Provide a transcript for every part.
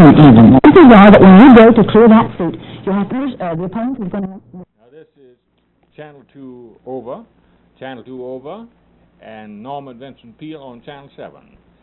morning even. Chances are that when you go to clear that suit, you'll have the opponent is going to... Now this is Channel 2 over, Channel 2 over, and Norman Vincent Peale on Channel 7.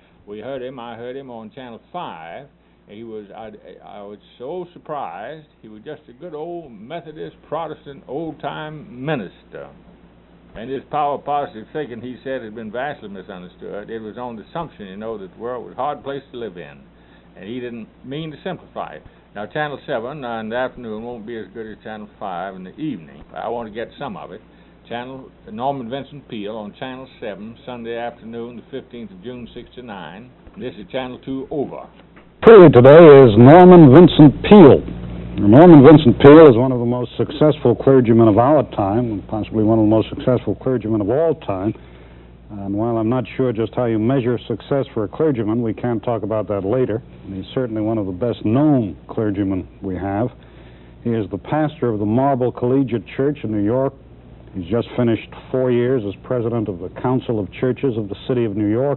I heard him on Channel 5. He was, I was so surprised. He was just a good old Methodist, Protestant, old-time minister. And his power of positive thinking, he said, had been vastly misunderstood. It was on the assumption, you know, that the world was a hard place to live in. And he didn't mean to simplify it. Now, Channel 7 in the afternoon won't be as good as Channel 5 in the evening. I want to get some of it. Norman Vincent Peale on Channel 7, Sunday afternoon, the 15th of June, 1969. This is Channel 2 over. Today is Norman Vincent Peale. Norman Vincent Peale is one of the most successful clergymen of our time, and possibly one of the most successful clergymen of all time. And while I'm not sure just how you measure success for a clergyman, we can talk about that later. And he's certainly one of the best-known clergymen we have. He is the pastor of the Marble Collegiate Church in New York. He's just finished 4 years as president of the Council of Churches of the City of New York.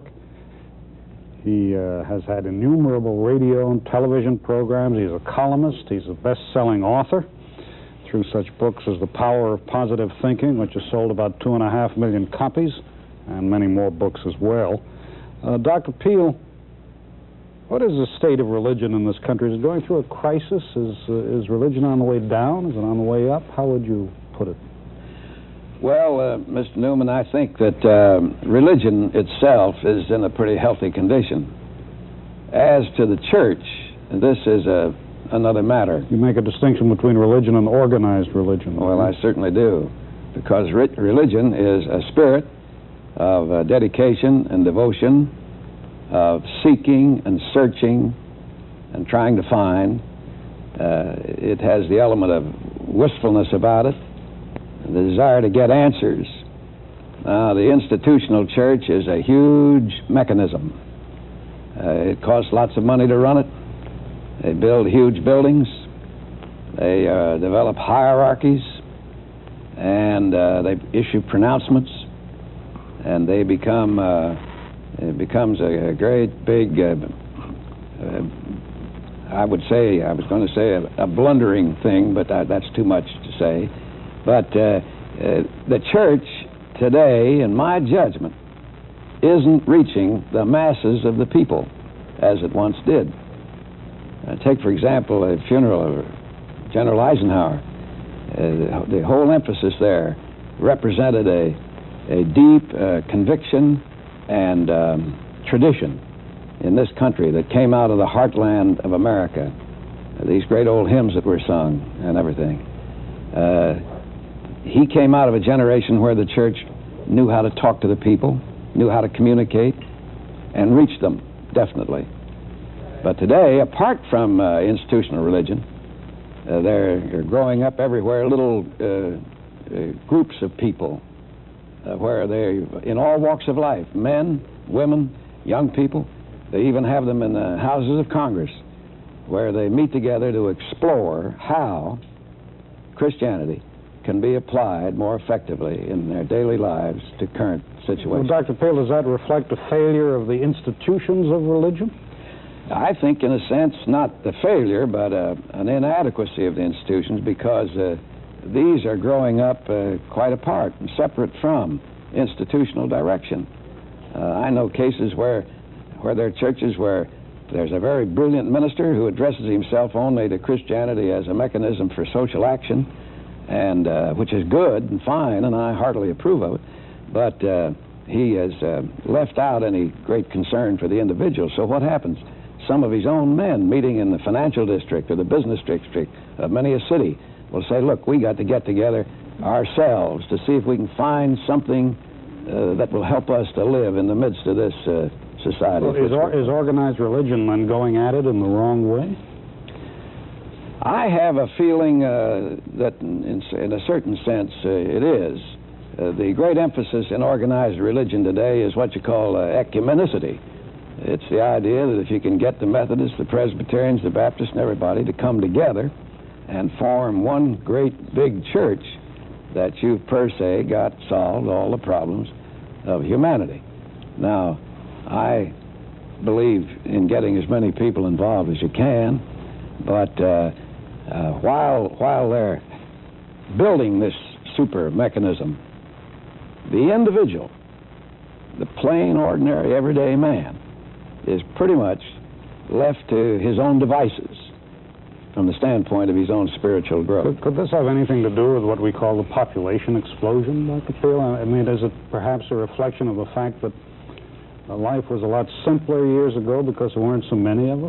He has had innumerable radio and television programs. He's a columnist. He's a best-selling author through such books as The Power of Positive Thinking, which has sold about 2.5 million copies, and many more books as well. Dr. Peale, what is the state of religion in this country? Is it going through a crisis? Is religion on the way down? Is it on the way up? How would you put it? Well, Mr. Newman, I think that religion itself is in a pretty healthy condition. As to the church, this is another matter. You make a distinction between religion and organized religion. Well, I certainly do, because religion is a spirit of dedication and devotion, of seeking and searching and trying to find. It has the element of wistfulness about it, the desire to get answers. The institutional church is a huge mechanism. It costs lots of money to run it. They build huge buildings. They develop hierarchies, and they issue pronouncements, and they become it becomes a great big I was going to say a blundering thing, but that's too much to say. But the church today, in my judgment, isn't reaching the masses of the people as it once did. Take, for example, a funeral of General Eisenhower. The whole emphasis there represented a deep conviction and tradition in this country that came out of the heartland of America. These great old hymns that were sung and everything. He came out of a generation where the church knew how to talk to the people, knew how to communicate, and reach them, definitely. But today, apart from institutional religion, there are growing up everywhere little groups of people where they're in all walks of life, men, women, young people. They even have them in the houses of Congress, where they meet together to explore how Christianity can be applied more effectively in their daily lives to current situations. Well, Dr. Peale, does that reflect a failure of the institutions of religion? I think, in a sense, not the failure, but an inadequacy of the institutions, because these are growing up quite apart and separate from institutional direction. I know cases where there are churches where there's a very brilliant minister who addresses himself only to Christianity as a mechanism for social action, and which is good and fine, and I heartily approve of it, but he has left out any great concern for the individual. So what happens? Some of his own men meeting in the financial district or the business district of many a city will say, look, we got to get together ourselves to see if we can find something that will help us to live in the midst of this society. Well, is organized religion then going at it in the wrong way? I have a feeling that in a certain sense it is. The great emphasis in organized religion today is what you call ecumenicity. It's the idea that if you can get the Methodists, the Presbyterians, the Baptists, and everybody to come together and form one great big church, that you've per se solved all the problems of humanity. Now, I believe in getting as many people involved as you can, but while they're building this super mechanism, the individual, the plain, ordinary, everyday man, is pretty much left to his own devices from the standpoint of his own spiritual growth. Could this have anything to do with what we call the population explosion, Dr. Peel? I mean, is it perhaps a reflection of the fact that life was a lot simpler years ago because there weren't so many of us?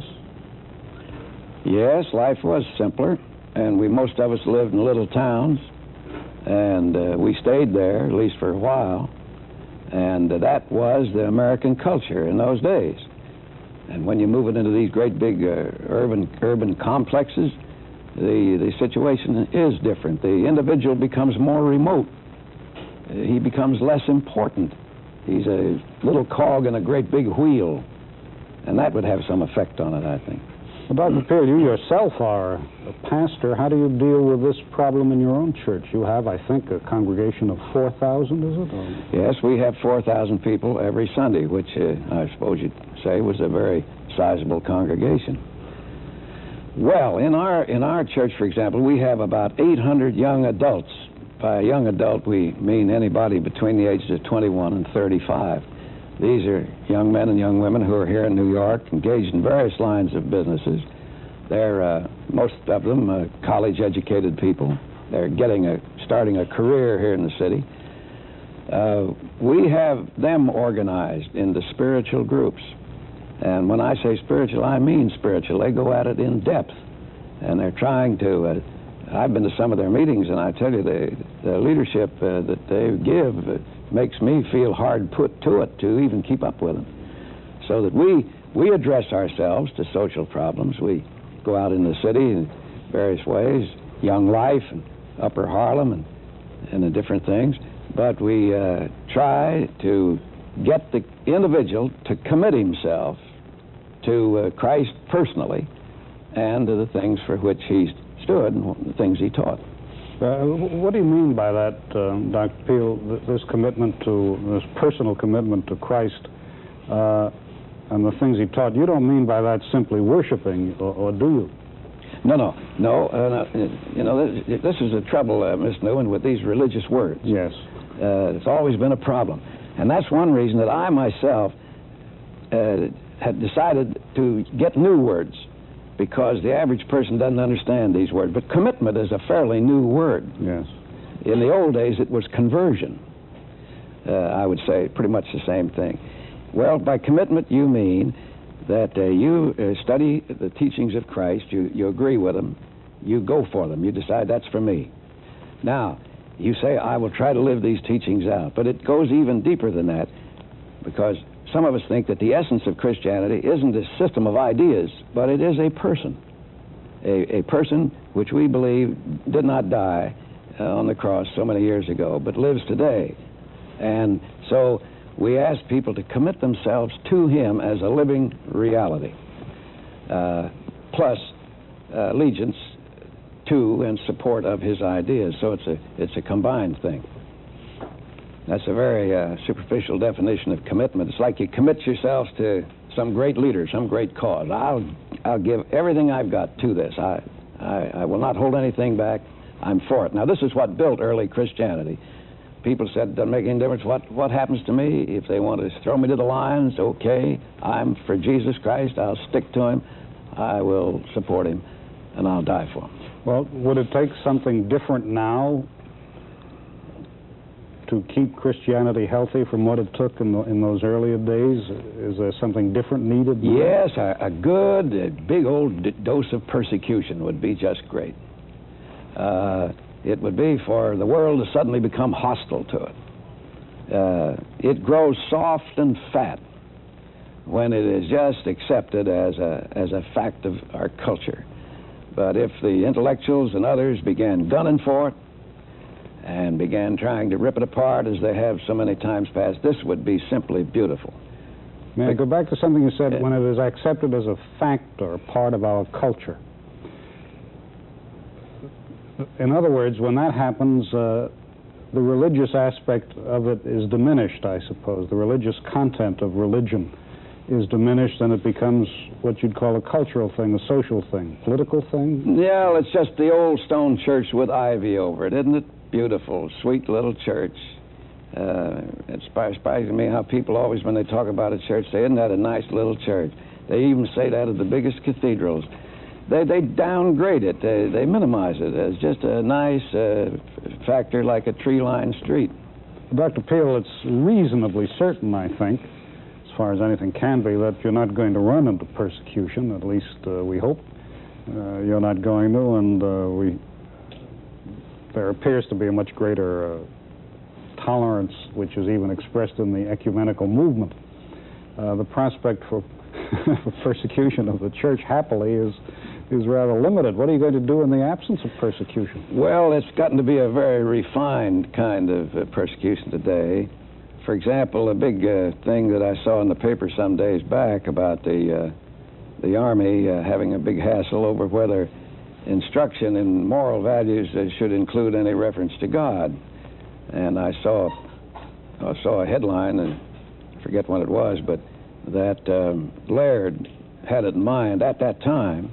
Yes, life was simpler, and most of us lived in little towns, and we stayed there, at least for a while, and that was the American culture in those days. And when you move it into these great big urban complexes, the situation is different. The individual becomes more remote. He becomes less important. He's a little cog in a great big wheel, and that would have some effect on it, I think. Well, Dr. Peel, you yourself are a pastor. How do you deal with this problem in your own church? You have, I think, a congregation of 4,000, is it? Or? Yes, we have 4,000 people every Sunday, which I suppose you'd say was a very sizable congregation. Well, in our church, for example, we have about 800 young adults. By young adult, we mean anybody between the ages of 21 and 35. These are young men and young women who are here in New York, engaged in various lines of businesses. They're, most of them, college-educated people. They're starting a career here in the city. We have them organized into spiritual groups. And when I say spiritual, I mean spiritual. They go at it in depth. And they're trying to... I've been to some of their meetings, and I tell you, the leadership that they give makes me feel hard put to it to even keep up with them. So that we address ourselves to social problems. We go out in the city in various ways, Young Life and Upper Harlem and the different things. But we try to get the individual to commit himself to Christ personally and to the things for which he stood and the things he taught. What do you mean by that, Dr. Peel, this personal commitment to Christ and the things he taught? You don't mean by that simply worshiping, or do you? No. You know, this is the trouble, Miss Newman, with these religious words. Yes. It's always been a problem. And that's one reason that I myself had decided to get new words, because the average person doesn't understand these words. But commitment is a fairly new word. Yes. In the old days, it was conversion. I would say pretty much the same thing. Well, by commitment, you mean that you study the teachings of Christ, you agree with them, you go for them, you decide that's for me. Now, you say, I will try to live these teachings out. But it goes even deeper than that, because some of us think that the essence of Christianity isn't a system of ideas, but it is a person. A person which we believe did not die on the cross so many years ago, but lives today. And so we ask people to commit themselves to him as a living reality, plus allegiance to and support of his ideas. So it's a combined thing. That's a very superficial definition of commitment. It's like you commit yourselves to some great leader, some great cause. I'll give everything I've got to this. I will not hold anything back. I'm for it. Now, this is what built early Christianity. People said, it doesn't make any difference what happens to me. If they want to throw me to the lions, okay. I'm for Jesus Christ. I'll stick to him. I will support him, and I'll die for him. Well, would it take something different now to keep Christianity healthy from what it took in those earlier days? Is there something different needed now? Yes, a good, big old dose of persecution would be just great. It would be for the world to suddenly become hostile to it. It grows soft and fat when it is just accepted as a fact of our culture. But if the intellectuals and others began gunning for it and began trying to rip it apart as they have so many times past, this would be simply beautiful. May I go back to something you said, when it is accepted as a fact or a part of our culture? In other words, when that happens, the religious aspect of it is diminished, I suppose. The religious content of religion is diminished, and it becomes what you'd call a cultural thing, a social thing, political thing? Yeah, it's just the old stone church with ivy over it, isn't it? Beautiful, sweet little church. It surprises me how people always, when they talk about a church, say, isn't that a nice little church? They even say that of the biggest cathedrals. They downgrade it. They minimize it as just a nice factor like a tree-lined street. Dr. Peel, it's reasonably certain, I think, as far as anything can be, that you're not going to run into persecution, at least we hope. You're not going to, and there appears to be a much greater tolerance, which is even expressed in the ecumenical movement. The prospect for persecution of the church, happily, is rather limited. What are you going to do in the absence of persecution? Well, it's gotten to be a very refined kind of persecution today. For example, a big thing that I saw in the paper some days back about the Army having a big hassle over whether instruction in moral values should include any reference to God. And I saw a headline, and I forget what it was, but that Laird had it in mind at that time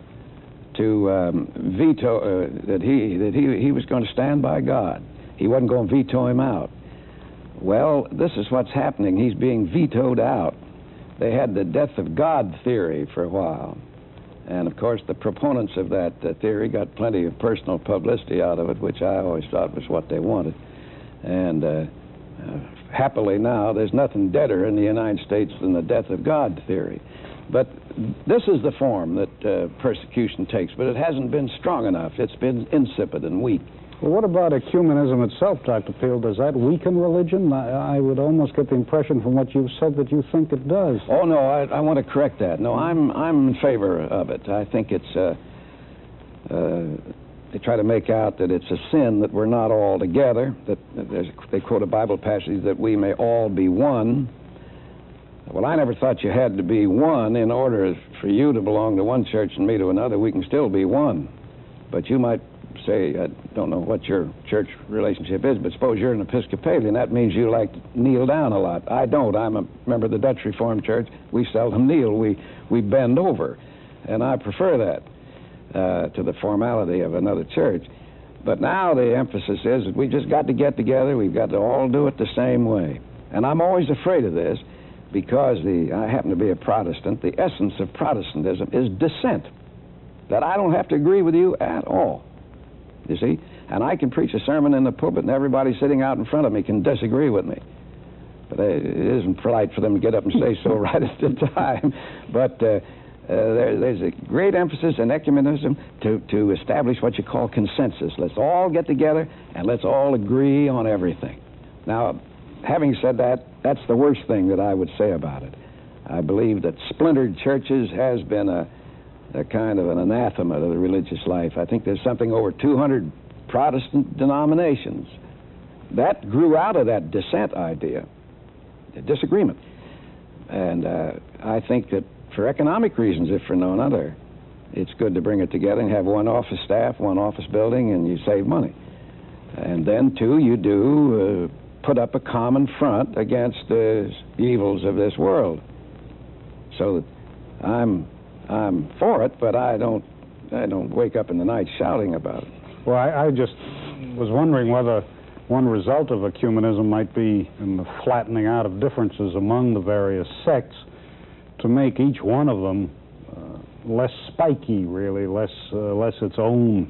to veto that he was going to stand by God. He wasn't going to veto him out. Well, this is what's happening. He's being vetoed out. They had the death of God theory for a while. And, of course, the proponents of that theory got plenty of personal publicity out of it, which I always thought was what they wanted. And happily now, there's nothing deader in the United States than the death of God theory. But this is the form that persecution takes, but it hasn't been strong enough. It's been insipid and weak. Well, what about ecumenism itself, Dr. Peel? Does that weaken religion? I would almost get the impression from what you've said that you think it does. Oh, no, I want to correct that. No, I'm in favor of it. I think it's... they try to make out that it's a sin that we're not all together, that they quote a Bible passage that we may all be one. Well, I never thought you had to be one in order for you to belong to one church and me to another. We can still be one. But you might say, I don't know what your church relationship is, but suppose you're an Episcopalian. That means you like to kneel down a lot. I don't. I'm a member of the Dutch Reformed Church. We seldom kneel. We bend over. And I prefer that to the formality of another church. But now the emphasis is that we just got to get together. We've got to all do it the same way. And I'm always afraid of this because I happen to be a Protestant. The essence of Protestantism is dissent, that I don't have to agree with you at all. You see? And I can preach a sermon in the pulpit and everybody sitting out in front of me can disagree with me. But it isn't polite for them to get up and say so right at the time. But there's a great emphasis in ecumenism to establish what you call consensus. Let's all get together and let's all agree on everything. Now, having said that, that's the worst thing that I would say about it. I believe that splintered churches has been a kind of an anathema to the religious life. I think there's something over 200 Protestant denominations that grew out of that dissent idea, the disagreement. And I think that for economic reasons, if for none other, it's good to bring it together and have one office staff, one office building, and you save money. And then, too, you do put up a common front against the evils of this world. So that I'm for it, but I don't wake up in the night shouting about it. Well, I just was wondering whether one result of ecumenism might be in the flattening out of differences among the various sects to make each one of them less spiky, really, less its own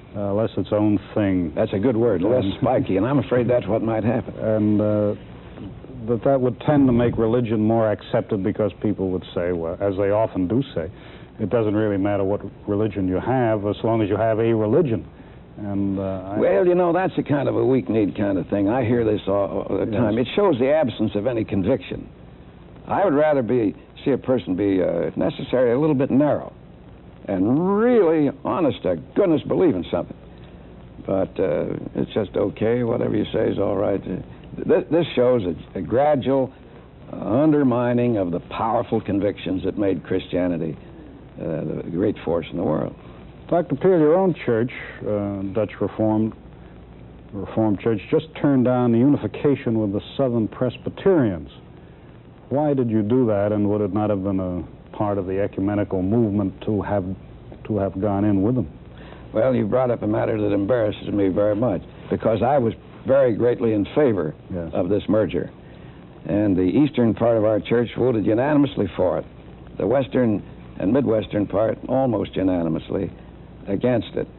thing. That's a good word, less spiky, and I'm afraid that's what might happen. And that would tend to make religion more accepted because people would say, well, as they often do say, it doesn't really matter what religion you have as long as you have a religion. And well, you know, that's a kind of a weak-kneed kind of thing. I hear this all the time. Yes. It shows the absence of any conviction. I would rather see a person be, if necessary, a little bit narrow and really, honest to goodness, believe in something. But it's just okay, whatever you say is all right. This shows a gradual undermining of the powerful convictions that made Christianity the great force in the world. Dr. Peel, your own church, Dutch Reformed Church, just turned down the unification with the Southern Presbyterians. Why did you do that, and would it not have been a part of the ecumenical movement to have gone in with them? Well, you brought up a matter that embarrasses me very much, because I was very greatly in favor Yes. of this merger. And the eastern part of our church voted unanimously for it. The western and midwestern part almost unanimously against it.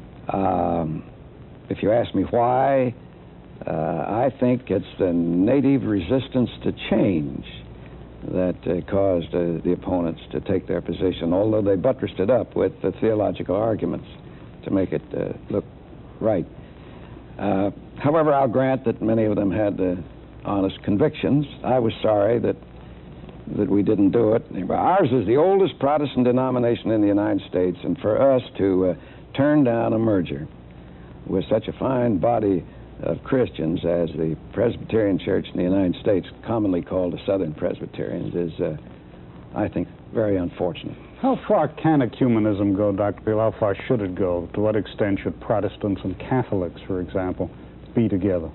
If you ask me why, I think it's the native resistance to change that caused the opponents to take their position, although they buttressed it up with the theological arguments to make it look right. However, I'll grant that many of them had honest convictions. I was sorry that we didn't do it. Ours is the oldest Protestant denomination in the United States, and for us to turn down a merger with such a fine body of Christians as the Presbyterian Church in the United States, commonly called the Southern Presbyterians, is, I think, very unfortunate. How far can ecumenism go, Dr. Peel? How far should it go? To what extent should Protestants and Catholics, for example, be together?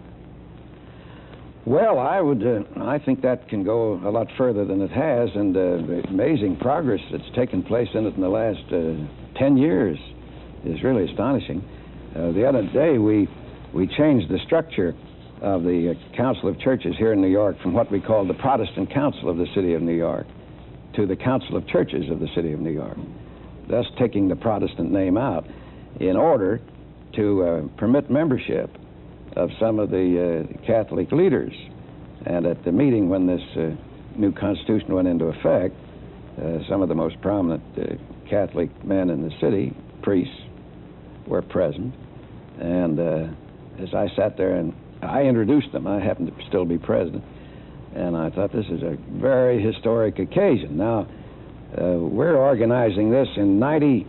Well, I think that can go a lot further than it has, and the amazing progress that's taken place in it in the last 10 years is really astonishing. The other day, we changed the structure of the Council of Churches here in New York from what we call the Protestant Council of the City of New York to the Council of Churches of the City of New York, thus taking the Protestant name out in order to permit membership of some of the Catholic leaders. And at the meeting when this new Constitution went into effect, some of the most prominent Catholic men in the city, priests, were present. And as I sat there and I introduced them, I happened to still be president, and I thought this is a very historic occasion. Now, we're organizing this in 90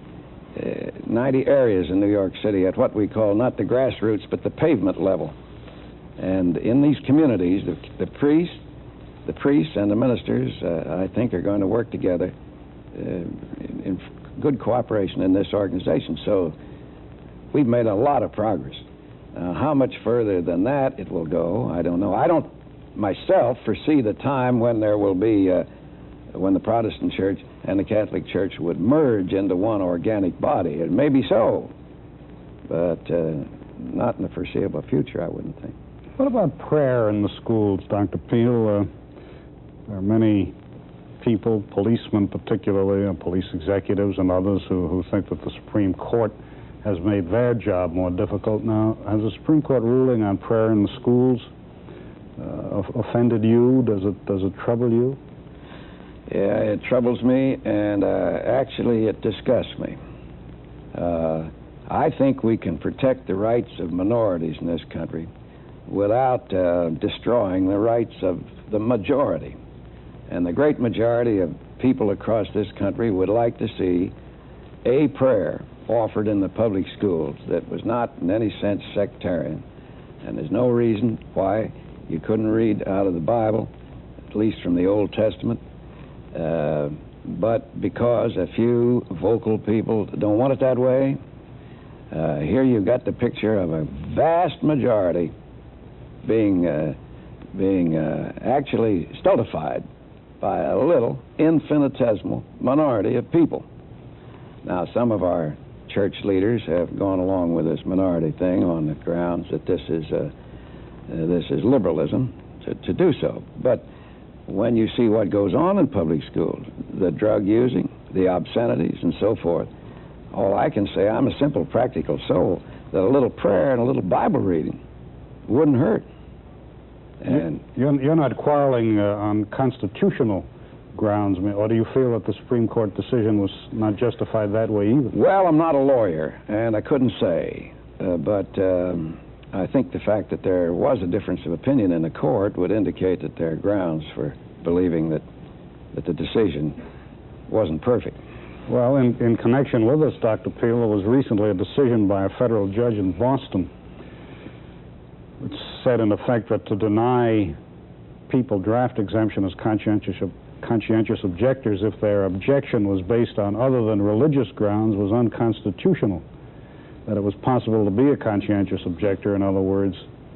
areas in New York City at what we call not the grassroots, but the pavement level. And in these communities, the priests and the ministers, I think, are going to work together in good cooperation in this organization. So we've made a lot of progress. How much further than that it will go, I don't know. I don't myself foresee the time when there will be, when the Protestant Church and the Catholic Church would merge into one organic body. It may be so, but not in the foreseeable future, I wouldn't think. What about prayer in the schools, Dr. Peel? There are many people, policemen particularly, and police executives and others who think that the Supreme Court has made their job more difficult. Now, has the Supreme Court ruling on prayer in the schools offended you? Does it trouble you? Yeah, it troubles me, and actually it disgusts me. I think we can protect the rights of minorities in this country without destroying the rights of the majority. And the great majority of people across this country would like to see a prayer offered in the public schools that was not in any sense sectarian. And there's no reason why you couldn't read out of the Bible, at least from the Old Testament, but because a few vocal people don't want it that way, here you've got the picture of a vast majority being actually stultified by a little infinitesimal minority of people. Now, some of our church leaders have gone along with this minority thing on the grounds that this is liberalism to do so. But when you see what goes on in public schools, the drug using, the obscenities, and so forth, all I can say, I'm a simple, practical soul, that a little prayer and a little Bible reading wouldn't hurt. And you're not quarreling on constitutional grounds, or do you feel that the Supreme Court decision was not justified that way either? Well, I'm not a lawyer, and I couldn't say, but I think the fact that there was a difference of opinion in the court would indicate that there are grounds for believing that the decision wasn't perfect. Well, in connection with this, Dr. Peel, there was recently a decision by a federal judge in Boston which said, in effect, that to deny people draft exemption as conscientious objectors if their objection was based on other than religious grounds was unconstitutional. That it was possible to be a conscientious objector, in other words,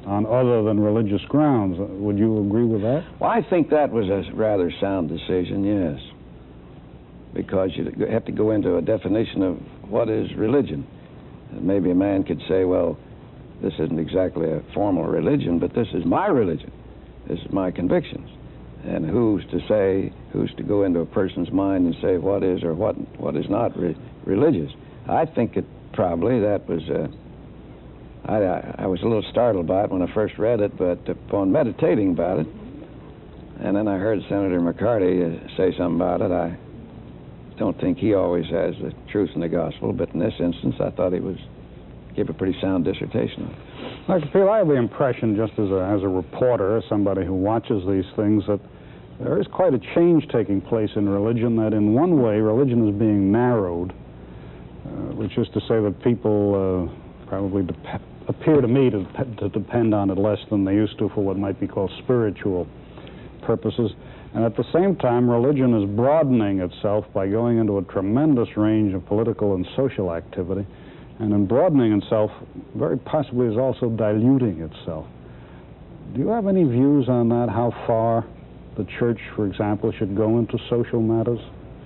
on other than religious grounds. Would you agree with that? Well, I think that was a rather sound decision, yes, because you have to go into a definition of what is religion. And maybe a man could say, well, this isn't exactly a formal religion, but this is my religion. This is my convictions. And who's to go into a person's mind and say what is or what is not religious? I think that was, I was a little startled by it when I first read it, but upon meditating about it, and then I heard Senator McCarty say something about it, I don't think he always has the truth in the gospel, but in this instance, I thought he gave a pretty sound dissertation on it. Dr. Peel, I have the impression, just as a reporter, as somebody who watches these things, that there is quite a change taking place in religion, that in one way religion is being narrowed, which is to say that people probably appear to me to depend on it less than they used to for what might be called spiritual purposes. And at the same time, religion is broadening itself by going into a tremendous range of political and social activity. And in broadening itself, very possibly is also diluting itself. Do you have any views on that, how far the church, for example, should go into social matters?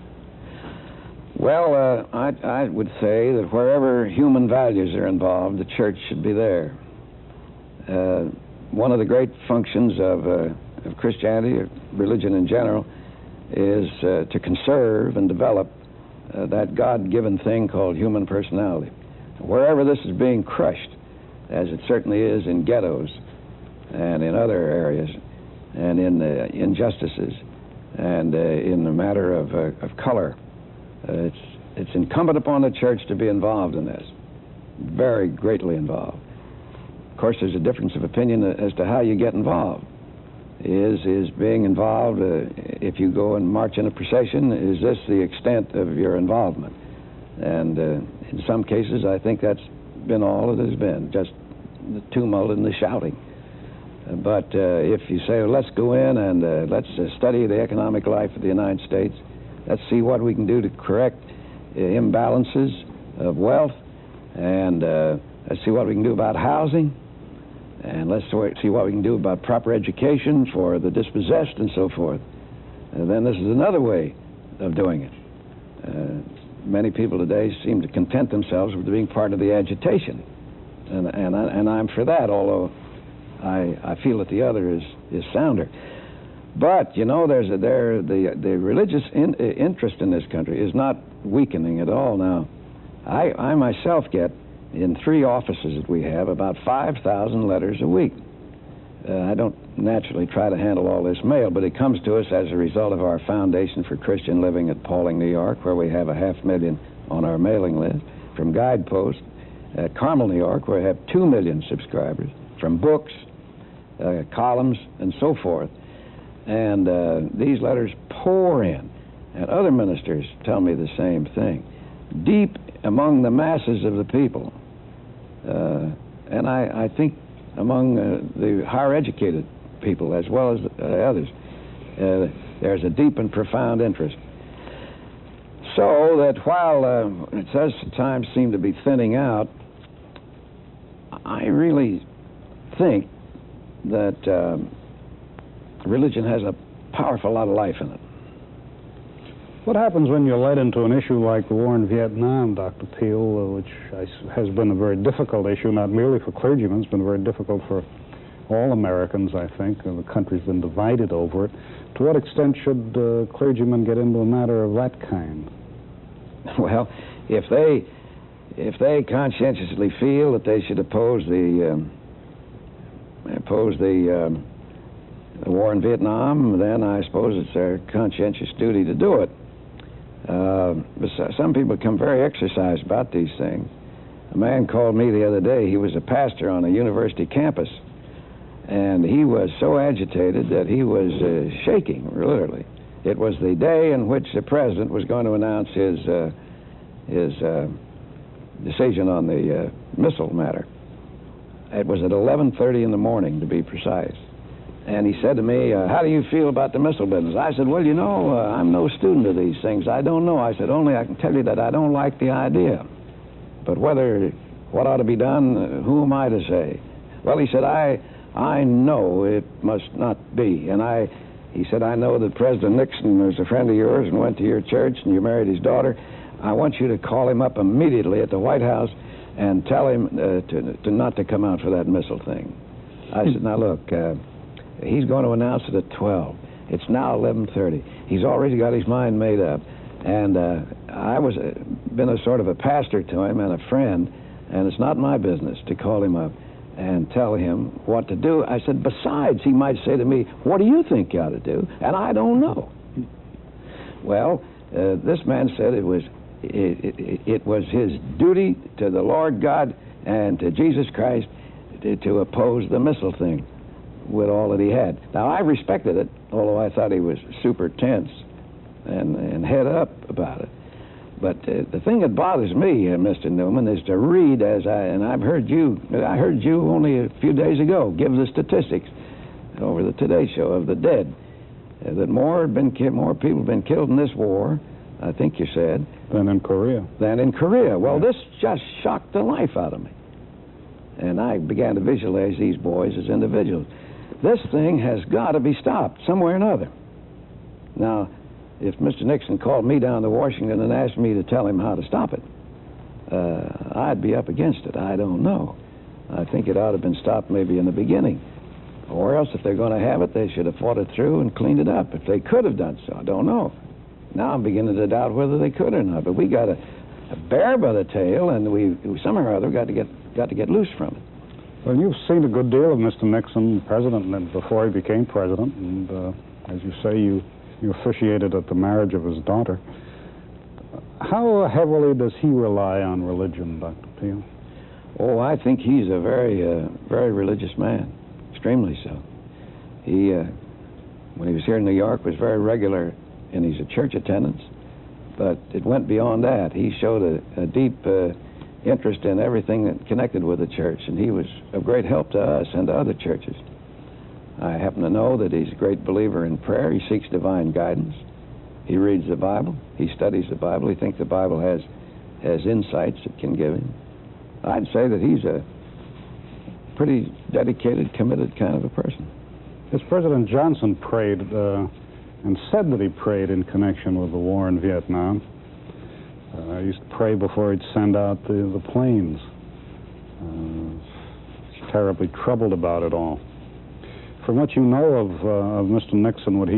Well, I would say that wherever human values are involved, the church should be there. One of the great functions of Christianity, or religion in general, is to conserve and develop that God-given thing called human personality. Wherever this is being crushed, as it certainly is in ghettos and in other areas, and in injustices, and in the matter of color, it's incumbent upon the church to be involved in this, very greatly involved. Of course, there's a difference of opinion as to how you get involved. Is being involved, if you go and march in a procession, is this the extent of your involvement? And in some cases, I think that's been all it has been, just the tumult and the shouting. But if you say, well, let's go in and let's study the economic life of the United States, let's see what we can do to correct imbalances of wealth, and let's see what we can do about housing, and let's see what we can do about proper education for the dispossessed and so forth. And then this is another way of doing it. Many people today seem to content themselves with being part of the agitation, and I'm for that, although I feel that the other is sounder. But, you know, the religious interest in this country is not weakening at all now. I myself get, in 3 offices that we have, about 5,000 letters a week. I don't naturally try to handle all this mail, but it comes to us as a result of our Foundation for Christian Living at Paulding, New York, where we have 500,000 on our mailing list, from Guidepost at Carmel, New York, where we have 2 million subscribers, from books, columns, and so forth. And these letters pour in, and other ministers tell me the same thing, deep among the masses of the people. And I think among the higher educated people as well as others, there's a deep and profound interest. So that while it does at times seem to be thinning out, I really think that religion has a powerful lot of life in it. What happens when you're led into an issue like the war in Vietnam, Dr. Peel, which has been a very difficult issue, not merely for clergymen, it's been very difficult for all Americans, I think, and the country's been divided over it. To what extent should clergymen get into a matter of that kind? Well, if they conscientiously feel that they should oppose the war in Vietnam, then I suppose it's their conscientious duty to do it. But some people become very exercised about these things. A man called me the other day. He was a pastor on a university campus, and he was so agitated that he was shaking, literally. It was the day in which the president was going to announce his decision on the missile matter. It was at 11:30 in the morning, to be precise. And he said to me, how do you feel about the missile business? I said, well, you know, I'm no student of these things. I don't know. I said, only I can tell you that I don't like the idea. But what ought to be done, who am I to say? Well, he said, I know it must not be. And he said, I know that President Nixon was a friend of yours and went to your church and you married his daughter. I want you to call him up immediately at the White House and tell him to not to come out for that missile thing. I said, now look, he's going to announce it at 12. It's now 11:30. He's already got his mind made up. And I was been a sort of a pastor to him and a friend, and it's not my business to call him up and tell him what to do. I said, besides, he might say to me, what do you think you ought to do? And I don't know. Well, this man said it was his duty to the Lord God and to Jesus Christ to oppose the missile thing with all that he had. Now, I respected it, although I thought he was super tense and head up about it. But the thing that bothers me, Mr. Newman, is to read I heard you only a few days ago give the statistics over the Today Show of the dead, that more people have been killed in this war, I think you said, Than in Korea. Well, this just shocked the life out of me. And I began to visualize these boys as individuals. This thing has got to be stopped somewhere or another. Now, if Mr. Nixon called me down to Washington and asked me to tell him how to stop it, I'd be up against it. I don't know. I think it ought to have been stopped maybe in the beginning. Or else, if they're going to have it, they should have fought it through and cleaned it up. If they could have done so, I don't know. Now I'm beginning to doubt whether they could or not. But we got a bear by the tail, and we somehow or other got to get loose from it. Well, you've seen a good deal of Mr. Nixon, president, and before he became president, and as you say, you officiated at the marriage of his daughter. How heavily does he rely on religion, Dr. Peel? Oh, I think he's a very, very religious man, extremely so. He, when he was here in New York, was very regular in his church attendance, but it went beyond that. He showed a deep interest in everything that connected with the church, and he was of great help to us and to other churches. I happen to know that he's a great believer in prayer. He seeks divine guidance. He reads the Bible. He studies the Bible. He thinks the Bible has insights it can give him. I'd say that he's a pretty dedicated, committed kind of a person. As President Johnson prayed and said that he prayed in connection with the war in Vietnam, he used to pray before he'd send out the planes. He's terribly troubled about it all. From what you know of Mr. Nixon, would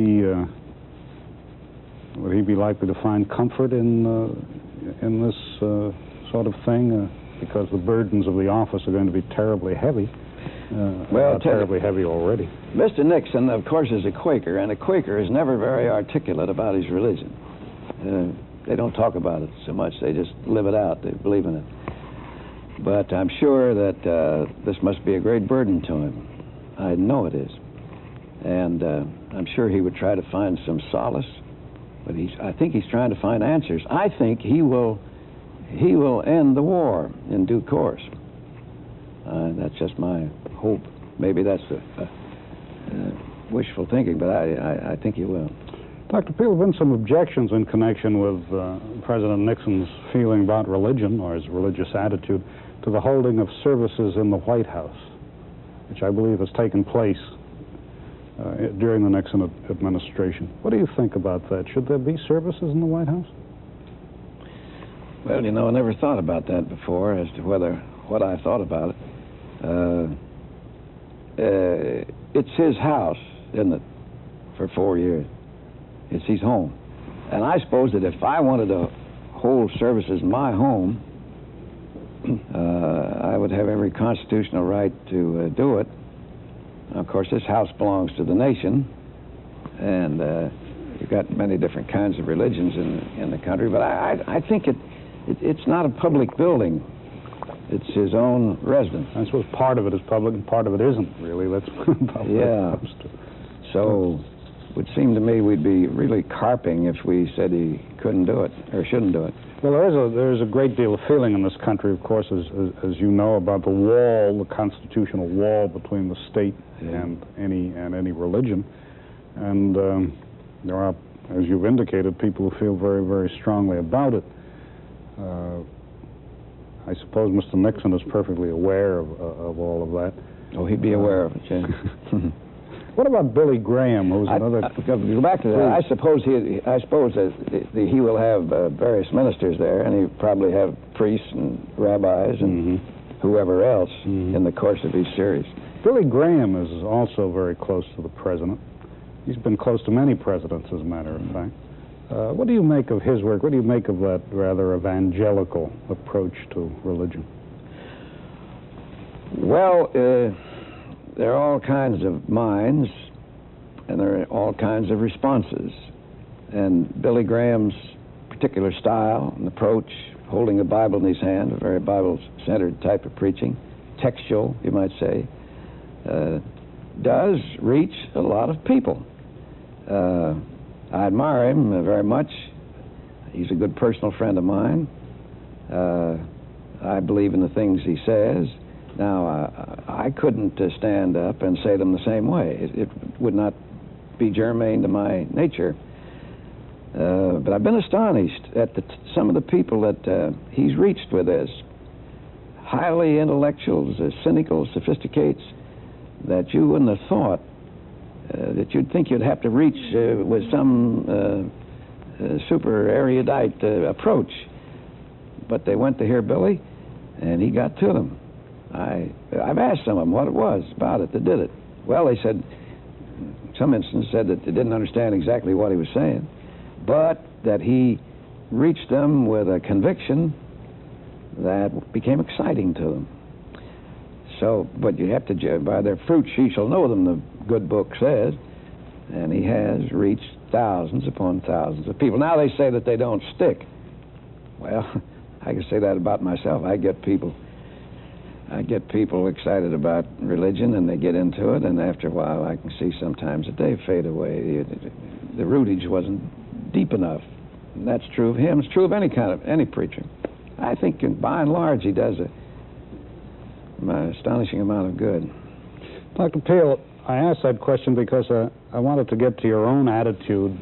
he be likely to find comfort in this sort of thing? Because the burdens of the office are going to be terribly heavy. Well, terribly heavy already. Mr. Nixon, of course, is a Quaker, and a Quaker is never very articulate about his religion. They don't talk about it so much. They just live it out. They believe in it. But I'm sure that this must be a great burden to him. I know it is. And I'm sure he would try to find some solace. But I think he's trying to find answers. I think he will end the war in due course. That's just my hope. Maybe that's wishful thinking, but I think he will. Dr. Peel, there have been some objections in connection with President Nixon's feeling about religion, or his religious attitude, to the holding of services in the White House, which I believe has taken place during the Nixon administration. What do you think about that? Should there be services in the White House? Well, I never thought about that before as to what I thought about it. It's his house, isn't it, for 4 years. It's his home. And I suppose that if I wanted to hold services in my home, I would have every constitutional right to do it. Now, of course, this house belongs to the nation, and you've got many different kinds of religions in the country, but I think it's not a public building. It's his own residence. I suppose part of it is public and part of it isn't, really. That's yeah. So it would seem to me we'd be really carping if we said he couldn't do it or shouldn't do it. Well, there is a great deal of feeling in this country, of course, as you know, about the wall, the constitutional wall between the state and any religion. And there are, as you've indicated, people who feel very, very strongly about it. I suppose Mr. Nixon is perfectly aware of all of that. Oh, he'd be aware of it, yeah. What about Billy Graham, who's another... Go back to that. I suppose that he will have various ministers there, and he'll probably have priests and rabbis and whoever else in the course of his series. Billy Graham is also very close to the president. He's been close to many presidents, as a matter of fact. What do you make of his work? What do you make of that rather evangelical approach to religion? Well, there are all kinds of minds, and there are all kinds of responses. And Billy Graham's particular style and approach, holding a Bible in his hand, a very Bible-centered type of preaching, textual, you might say, does reach a lot of people. I admire him very much. He's a good personal friend of mine. I believe in the things he says. Now, I couldn't stand up and say them the same way. It would not be germane to my nature. But I've been astonished at some of the people that he's reached with this. Highly intellectuals, cynical, sophisticates, that you wouldn't have thought that you'd think you'd have to reach with some super erudite approach. But they went to hear Billy, and he got to them. I've asked some of them what it was about it that did it. Well, they said, some instances said that they didn't understand exactly what he was saying, but that he reached them with a conviction that became exciting to them. So, but you have to judge by their fruits ye shall know them, the good book says, and he has reached thousands upon thousands of people. Now they say that they don't stick. Well, I can say that about myself. I get people excited about religion, and they get into it, and after a while I can see sometimes that they fade away. The rootage wasn't deep enough. And that's true of him. It's true of any preacher. I think by and large he does an astonishing amount of good. Dr. Peale, I asked that question because I wanted to get to your own attitude,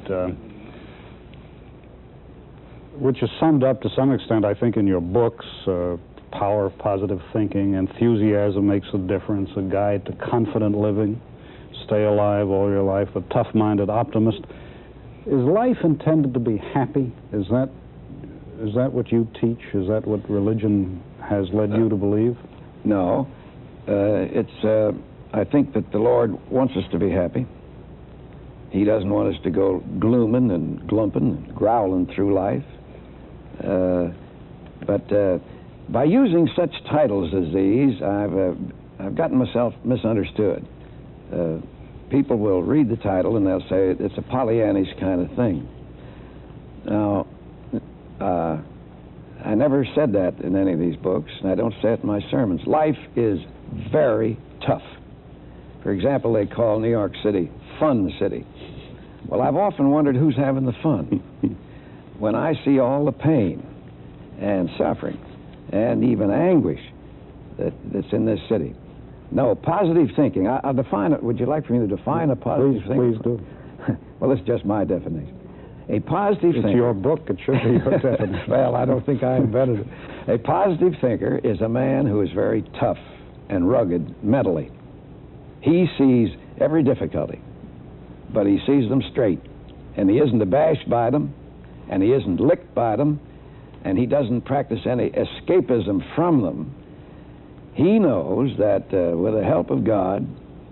which is summed up to some extent, I think, in your books, Power of Positive Thinking, Enthusiasm Makes a Difference, A Guide to Confident Living, Stay Alive All Your Life, A Tough-Minded Optimist. Is life intended to be happy? Is that what you teach? Is that what religion has led you to believe? No. I think that the Lord wants us to be happy. He doesn't want us to go glooming and glumping and growling through life. But by using such titles as these, I've gotten myself misunderstood. People will read the title and they'll say it's a Pollyannish kind of thing. Now, I never said that in any of these books, and I don't say it in my sermons. Life is very tough. For example, they call New York City Fun City. Well, I've often wondered who's having the fun when I see all the pain and suffering and even anguish that's in this city. No, positive thinking. I'll define it. Would you like for me to define a positive thinker? Please do. Well, it's just my definition. A positive thinker... It's your book. It should be your definition. Well, I don't think I invented it. A positive thinker is a man who is very tough and rugged mentally. He sees every difficulty, but he sees them straight. And he isn't abashed by them, and he isn't licked by them, and he doesn't practice any escapism from them. He knows that with the help of God,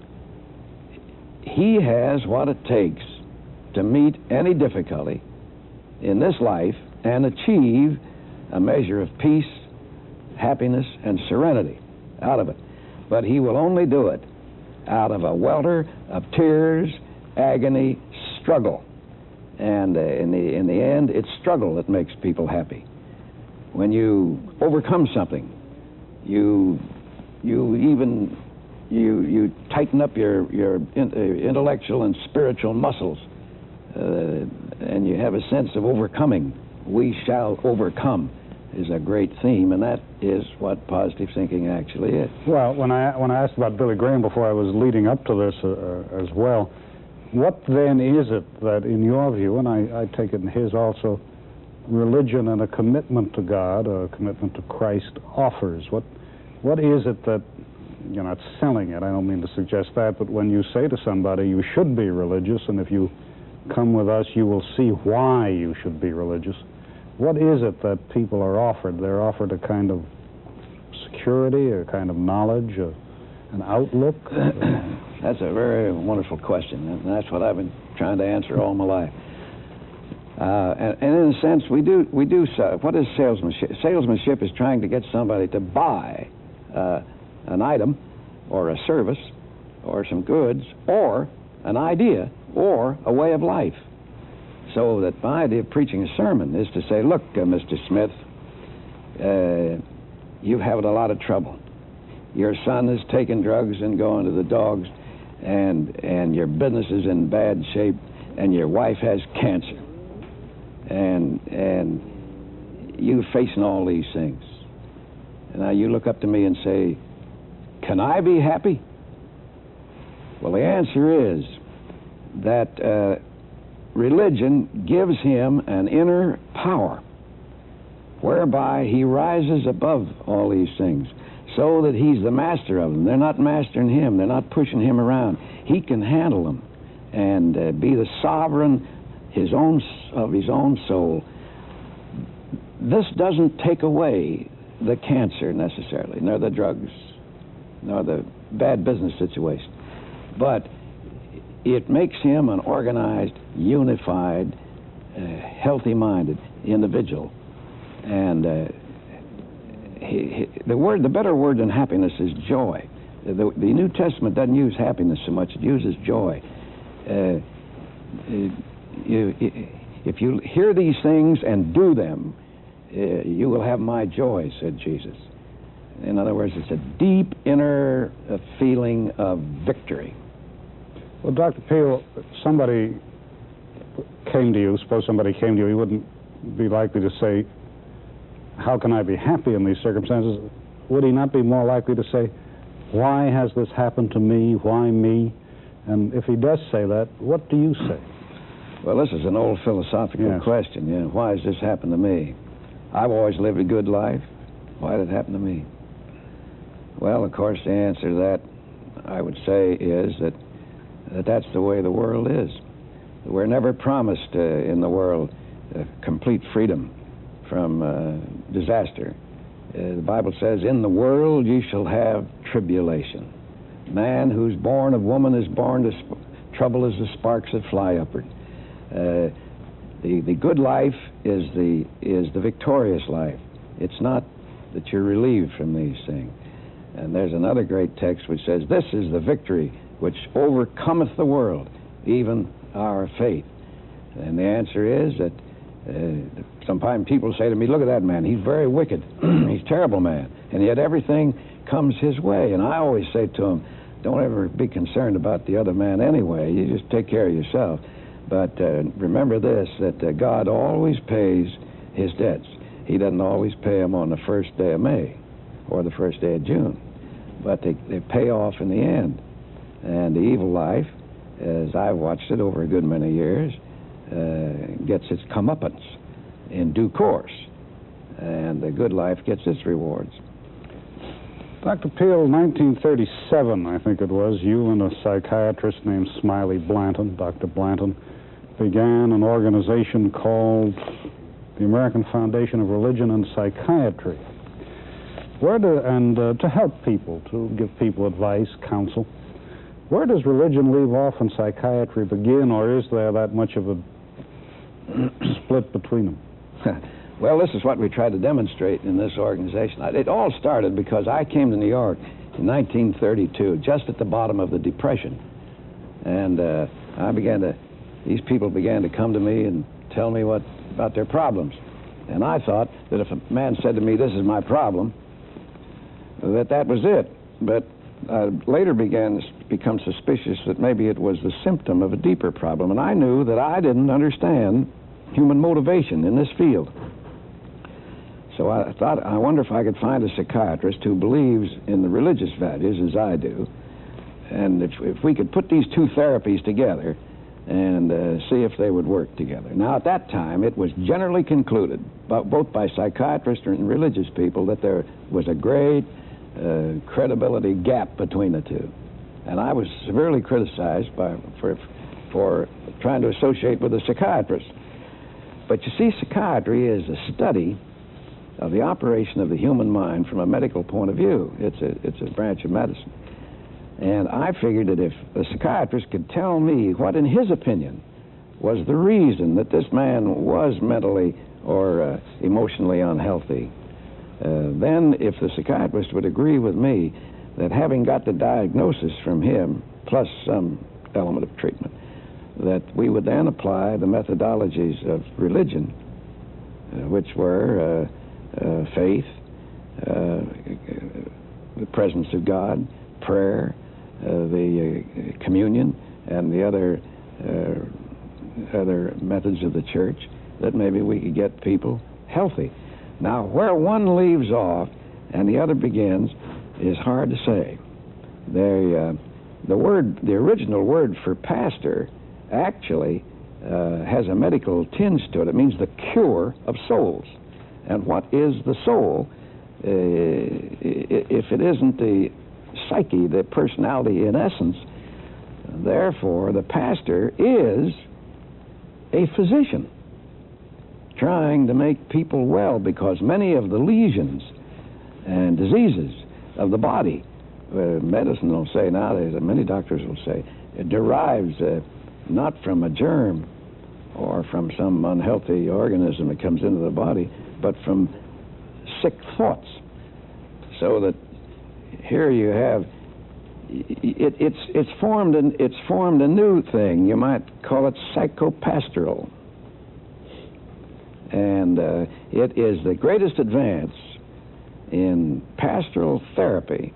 he has what it takes to meet any difficulty in this life and achieve a measure of peace, happiness, and serenity out of it. But he will only do it out of a welter of tears, agony, struggle. And in the end, it's struggle that makes people happy. When you overcome something, you tighten up your intellectual and spiritual muscles, and you have a sense of overcoming. We shall overcome is a great theme, and that is what positive thinking actually is. Well, when I asked about Billy Graham before, I was leading up to this as well. What then is it that, in your view, and I take it in his also, religion and a commitment to God, a commitment to Christ offers? What is it that you're not selling it. I don't mean to suggest that, but when you say to somebody, you should be religious, and if you come with us, you will see why you should be religious. What is it that people are offered? They're offered a kind of security, a kind of knowledge, an outlook? That's a very wonderful question, and that's what I've been trying to answer all my life. And in a sense, we do. What is salesmanship? Salesmanship is trying to get somebody to buy an item, or a service, or some goods, or an idea, or a way of life. So that my idea of preaching a sermon is to say, look, Mr. Smith, you've had a lot of trouble. Your son is taking drugs and going to the dogs, and your business is in bad shape, and your wife has cancer, and you're facing all these things. And now you look up to me and say, can I be happy? Well, the answer is that religion gives him an inner power whereby he rises above all these things so that he's the master of them. They're not mastering him. They're not pushing him around. He can handle them and be the sovereign of his own soul. This doesn't take away the cancer necessarily, nor the drugs, nor the bad business situation. But it makes him an organized, unified, healthy-minded individual. And the better word than happiness is joy. The New Testament doesn't use happiness so much; it uses joy. If you hear these things and do them, you will have my joy, said Jesus. In other words, it's a deep inner feeling of victory. Well, Dr. Peel, somebody came to you, suppose somebody came to you, you wouldn't be likely to say, how can I be happy in these circumstances? Would he not be more likely to say, why has this happened to me? Why me? And if he does say that, what do you say? Well, this is an old philosophical question. Yeah, why has this happened to me? I've always lived a good life. Why did it happen to me? Well, of course, the answer to that, I would say, is that that's the way the world is. We're never promised in the world complete freedom from disaster. The Bible says, in the world you shall have tribulation. Man who's born of woman is born to trouble as the sparks that fly upward. The good life is the victorious life. It's not that you're relieved from these things. And there's another great text which says, this is the victory which overcometh the world, even our faith. And the answer is that sometimes people say to me, look at that man, he's very wicked. He's a terrible man. And yet everything comes his way. And I always say to him, don't ever be concerned about the other man anyway. You just take care of yourself. But remember this, that God always pays his debts. He doesn't always pay them on the first day of May or the first day of June. But they pay off in the end. And the evil life, as I've watched it over a good many years, gets its comeuppance in due course. And the good life gets its rewards. Dr. Peel, 1937, I think it was, you and a psychiatrist named Smiley Blanton, Dr. Blanton, began an organization called the American Foundation of Religion and Psychiatry. To help people, to give people advice, counsel. Where does religion leave off and psychiatry begin, or is there that much of a split between them? Well, this is what we try to demonstrate in this organization. It all started because I came to New York in 1932, just at the bottom of the Depression. And these people began to come to me and tell me about their problems. And I thought that if a man said to me, this is my problem, that was it. But I later began to become suspicious that maybe it was the symptom of a deeper problem. And I knew that I didn't understand human motivation in this field. So I thought, I wonder if I could find a psychiatrist who believes in the religious values as I do. And if we could put these two therapies together and see if they would work together. Now, at that time, it was generally concluded, both by psychiatrists and religious people, that there was a great credibility gap between the two. And I was severely criticized for trying to associate with a psychiatrist. But you see, psychiatry is a study of the operation of the human mind from a medical point of view. It's a branch of medicine. And I figured that if a psychiatrist could tell me what, in his opinion, was the reason that this man was mentally or emotionally unhealthy, then if the psychiatrist would agree with me that having got the diagnosis from him, plus some element of treatment, that we would then apply the methodologies of religion, which were faith, the presence of God, prayer, the communion, and the other methods of the church, that maybe we could get people healthy. Now, where one leaves off and the other begins is hard to say. The original word for pastor actually has a medical tinge to it. It means the cure of souls. And what is the soul if it isn't the psyche, the personality in essence? Therefore, the pastor is a physician trying to make people well, because many of the lesions and diseases of the body, medicine will say nowadays, and many doctors will say, it derives not from a germ or from some unhealthy organism that comes into the body, but from sick thoughts. So that here you have, it's formed a new thing. You might call it psychopastoral. And it is the greatest advance in pastoral therapy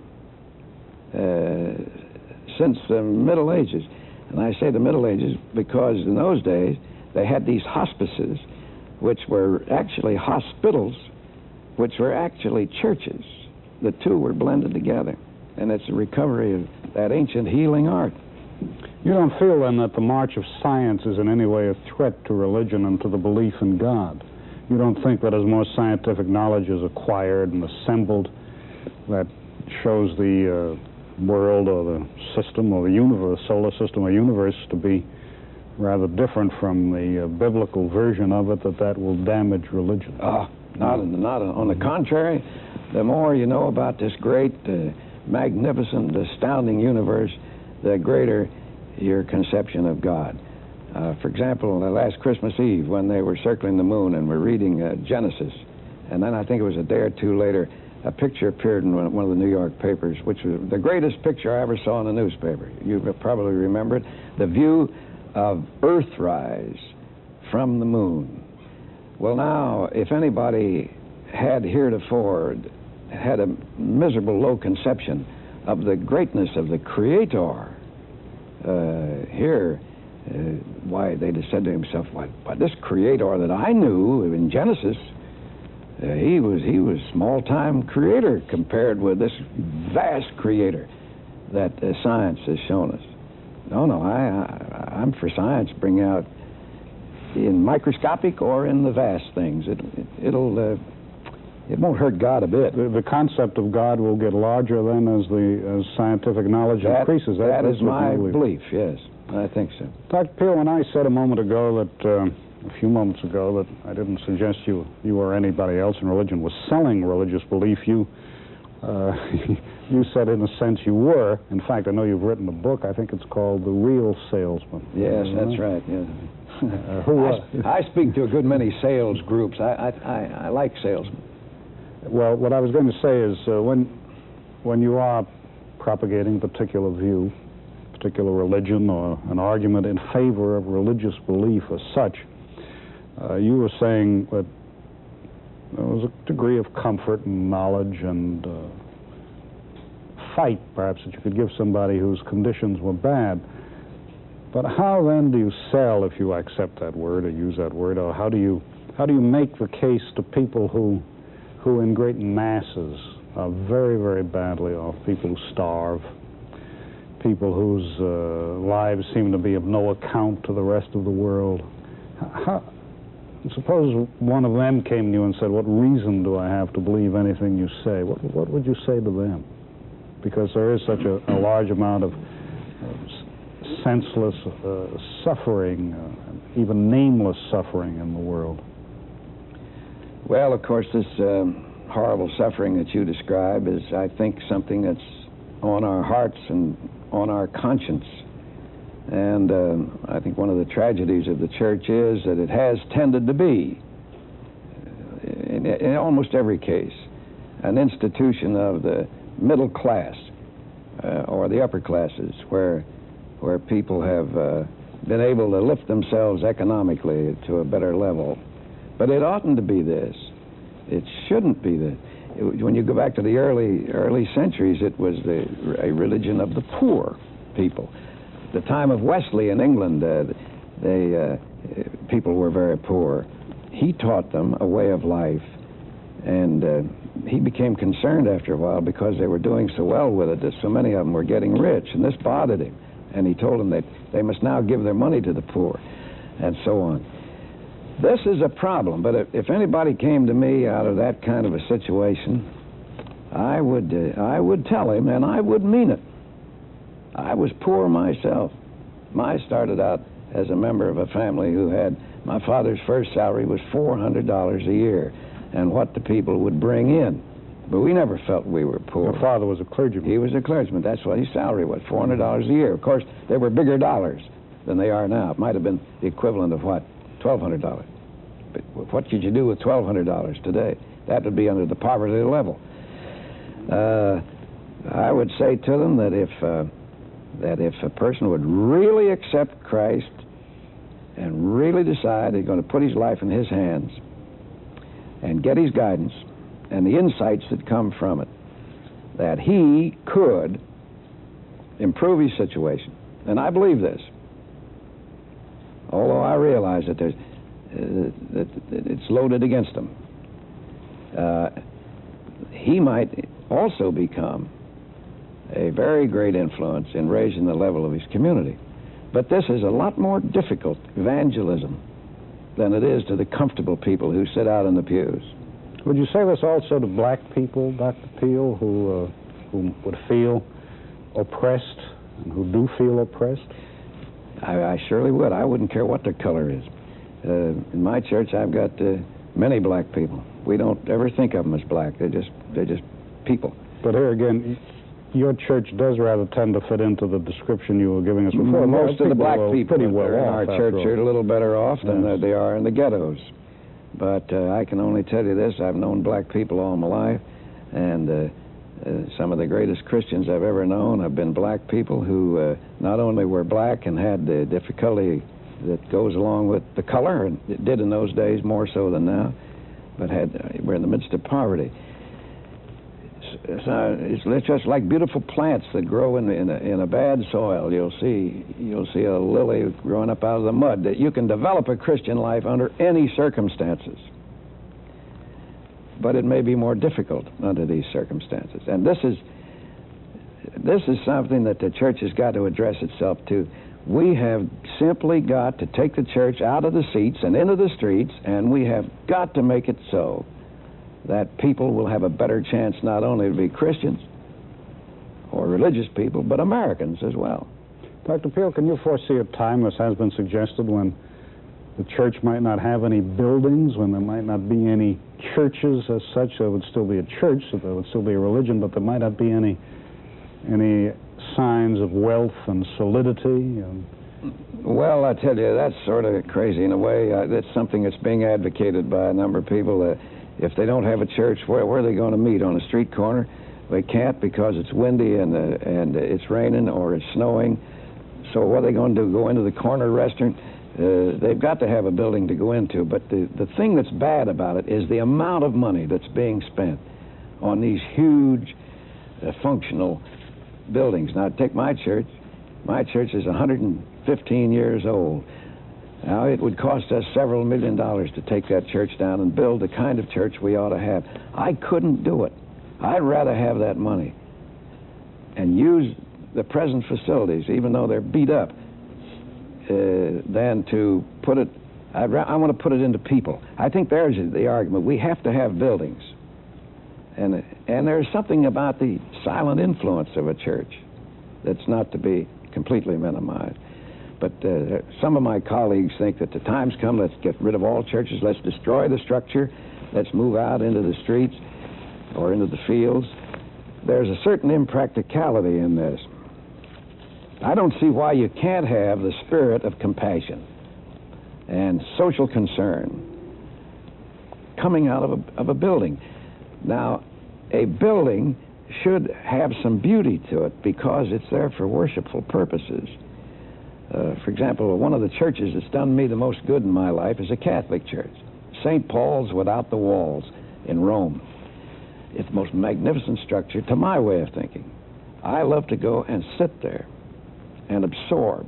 since the Middle Ages. And I say the Middle Ages because in those days they had these hospices, which were actually hospitals, which were actually churches. The two were blended together. And it's a recovery of that ancient healing art. You don't feel, then, that the march of science is in any way a threat to religion and to the belief in God? You don't think that as more scientific knowledge is acquired and assembled, that shows the world or the system or the universe, solar system or universe, to be rather different from the biblical version of it, that will damage religion? Not on the contrary. The more you know about this great, magnificent, astounding universe, the greater your conception of God. For example, last Christmas Eve, when they were circling the moon and were reading Genesis, and then I think it was a day or two later, a picture appeared in one of the New York papers, which was the greatest picture I ever saw in a newspaper. You probably remember it. The view of Earthrise from the moon. Well, now, if anybody had heretofore had a miserable low conception of the greatness of the Creator, why, they'd have said to himself, why, this Creator that I knew in Genesis, he was small-time creator compared with this vast Creator that science has shown us. No, I'm for science bringing out in microscopic or in the vast things. It won't hurt God a bit. The concept of God will get larger then as scientific knowledge increases. That is my belief, yes. I think so. Dr. Peel, when I said a few moments ago, that I didn't suggest you or anybody else in religion was selling religious belief, you said in a sense you were. In fact, I know you've written a book. I think it's called The Real Salesman. Yes, that's right, yes. I speak to a good many sales groups. I like salesmen. Well, what I was going to say is when you are propagating a particular view, particular religion, or an argument in favor of religious belief as such, you were saying that there was a degree of comfort and knowledge and fight, perhaps, that you could give somebody whose conditions were bad. But how then do you sell, if you accept that word or use that word, or how do you make the case to people who in great masses are very, very badly off, people who starve, people whose lives seem to be of no account to the rest of the world? Suppose one of them came to you and said, what reason do I have to believe anything you say? What would you say to them? Because there is such a large amount of senseless suffering, even nameless suffering in the world. Well, of course, this horrible suffering that you describe is, I think, something that's on our hearts and on our conscience. And I think one of the tragedies of the church is that it has tended to be, in almost every case, an institution of the middle class or the upper classes, where people have been able to lift themselves economically to a better level. But it oughtn't to be this. It shouldn't be this. When you go back to the early centuries, it was a religion of the poor people. The time of Wesley in England, people were very poor. He taught them a way of life, and he became concerned after a while because they were doing so well with it that so many of them were getting rich, and this bothered him. And he told them that they must now give their money to the poor, and so on. This is a problem, but if anybody came to me out of that kind of a situation, I would tell him, and I would mean it. I was poor myself. I started out as a member of a family who had, my father's first salary was $400 a year, and what the people would bring in. But we never felt we were poor. Your father was a clergyman. He was a clergyman. That's what his salary was, $400 a year. Of course, they were bigger dollars than they are now. It might have been the equivalent of what? $1,200. But what could you do with $1,200 today? That would be under the poverty level. I would say to them that if a person would really accept Christ and really decide he's going to put his life in his hands and get his guidance and the insights that come from it, that he could improve his situation. And I believe this, although I realize that that it's loaded against him. He might also become a very great influence in raising the level of his community. But this is a lot more difficult evangelism than it is to the comfortable people who sit out in the pews. Would you say this also to black people, Dr. Peel, who would feel oppressed and who do feel oppressed? I surely would. I wouldn't care what their color is. In my church, I've got many black people. We don't ever think of them as black. They're just people. But here again, your church does rather tend to fit into the description you were giving us before. Most of the black people pretty well in our church are a little better off than they are in the ghettos. But I can only tell you this, I've known black people all my life, and some of the greatest Christians I've ever known have been black people who not only were black and had the difficulty that goes along with the color, and it did in those days more so than now, but were in the midst of poverty. It's just like beautiful plants that grow in a bad soil. You'll see a lily growing up out of the mud. That you can develop a Christian life under any circumstances, but it may be more difficult under these circumstances. And this is something that the church has got to address itself to. We have simply got to take the church out of the seats and into the streets, and we have got to make it so that people will have a better chance not only to be Christians or religious people, but Americans as well. Dr. Peel, can you foresee a time, as has been suggested, when the church might not have any buildings, when there might not be any churches as such? There would still be a church, so there would still be a religion, but there might not be any signs of wealth and solidity? Well, I tell you, that's sort of crazy in a way. That's something that's being advocated by a number of people. If they don't have a church, where are they going to meet? On a street corner? They can't because it's windy and it's raining or it's snowing. So what are they going to do? Go into the corner restaurant? They've got to have a building to go into. But the thing that's bad about it is the amount of money that's being spent on these huge functional buildings. Now, take my church. My church is 115 years old. Now, it would cost us several $1 million to take that church down and build the kind of church we ought to have. I couldn't do it. I'd rather have that money and use the present facilities, even though they're beat up, than to put it I want to put it into people. I think there's the argument. We have to have buildings. And there's something about the silent influence of a church that's not to be completely minimized. But some of my colleagues think that the time's come, let's get rid of all churches, let's destroy the structure, let's move out into the streets or into the fields. There's a certain impracticality in this. I don't see why you can't have the spirit of compassion and social concern coming out of a building. Now, a building should have some beauty to it because it's there for worshipful purposes. For example, one of the churches that's done me the most good in my life is a Catholic church. St. Paul's without the walls in Rome. It's the most magnificent structure to my way of thinking. I love to go and sit there and absorb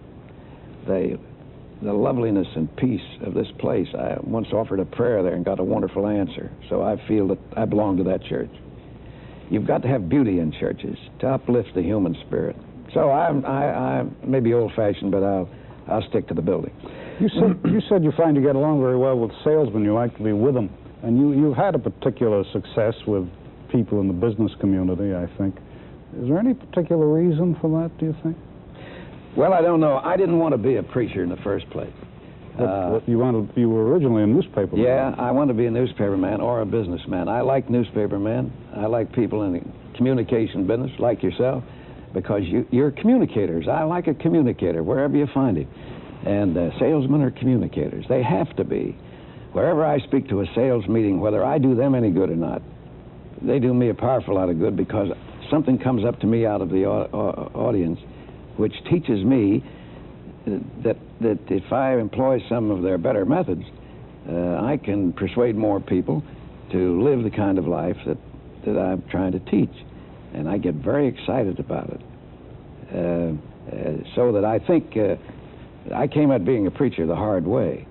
the loveliness and peace of this place. I once offered a prayer there and got a wonderful answer, so I feel that I belong to that church. You've got to have beauty in churches to uplift the human spirit. So I may be old-fashioned, but I'll stick to the building. You said you find you get along very well with salesmen. You like to be with them, and you had a particular success with people in the business community, I think. Is there any particular reason for that, do you think? Well, I don't know. I didn't want to be a preacher in the first place. You were originally a newspaper man. Yeah, I wanted to be a newspaper man or a businessman. I like newspaper men. I like people in the communication business, like yourself, because you're communicators. I like a communicator, wherever you find him. And salesmen are communicators. They have to be. Wherever I speak to a sales meeting, whether I do them any good or not, they do me a powerful lot of good because something comes up to me out of the audience which teaches me that if I employ some of their better methods, I can persuade more people to live the kind of life that I'm trying to teach. And I get very excited about it. So that I think I came at being a preacher the hard way.